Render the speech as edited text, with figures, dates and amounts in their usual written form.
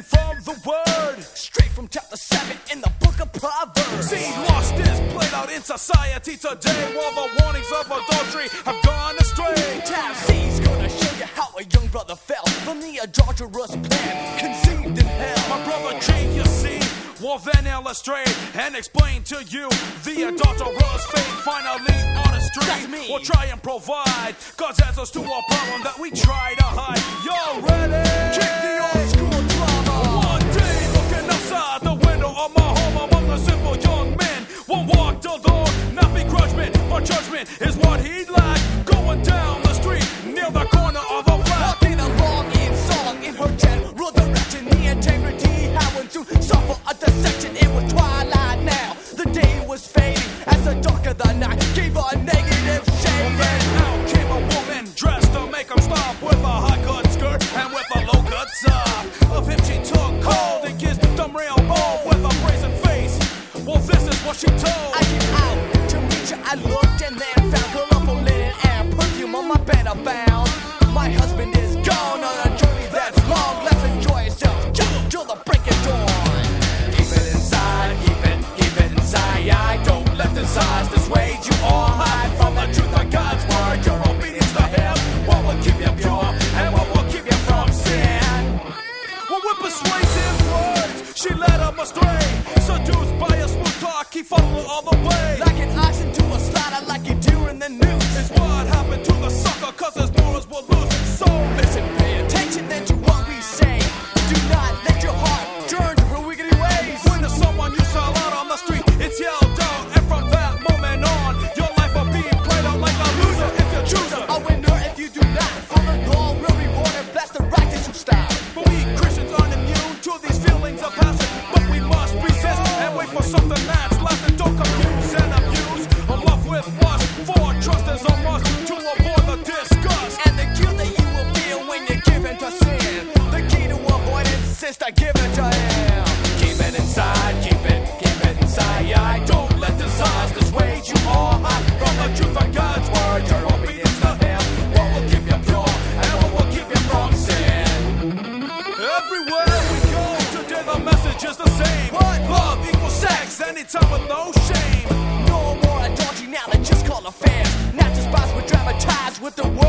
from the word, straight from chapter 7 in the book of Proverbs. See, lust is played out in society today, while the warnings of adultery have gone astray. Tab C's gonna show you how a young brother fell from the adulterous plan conceived in hell. My brother G, you see, will then illustrate and explain to you the adulterous fate finally on the street. That's me. We'll try and provide God's answers to a problem that we try to hide. Y'all ready? Kick the old school drama. One day looking outside the window of my home among the simple young men, one walked alone, not begrudgment, but judgment is what he'd like. Going down the street near the corner of a flat, walking along in song in her general direction, the integrity having to suffer a dissection. It was twilight now, the day was fading as the dark of the night gave her a negative shade. Then out came a woman dressed to make him stop, with a high-cut skirt and with a low-cut top. Of him she took hold and kissed them real bold with a brazen face. Well, this is what she told. I came out to meet you, I looked and then found colorful linen and perfume on my bed I found. My husband is gone on a journey that's long. Let's enjoy ourselves till the break of dawn. Keep it inside, keep it inside. I don't let the size dissuade you or hide from the truth of God's word. Your obedience to Him, what will keep you pure and what will keep you from sin. Well, with persuasive words, she led him astray. Seduced by a smooth talk, he followed all the way. Like an oxen to a slaughter, like you do in the news. It's what happened to the sucker, cause his morals will lose. So Listen, pay attention then to what we say. Do not let your heart turn to her wicked ways. when there's someone you sell out on the street, it's yelled out, and from that moment on, your life will be played out like a loser if you choose her. A winner if you do not. For the Lord will reward and bless the righteous who stop. But we Christians aren't immune to these feelings of passion, but we must resist and wait for something that's lasting. Don't confuse and abuse a love with lust, for trust is a must to avoid the disgust. And the guilt that you will feel when you give in to sin. The key to avoidance is to give it to Him. Keep it inside, keep it inside. I don't let desires dissuade you or hide from the truth of God's word. Your obedience to Him, what will keep you pure and what will keep you from sin. Everywhere we go, today the message is the same. What? Love equals sex, anytime with no shame. No more adultery now, they just call affairs. Not just spots but dramatized with the word.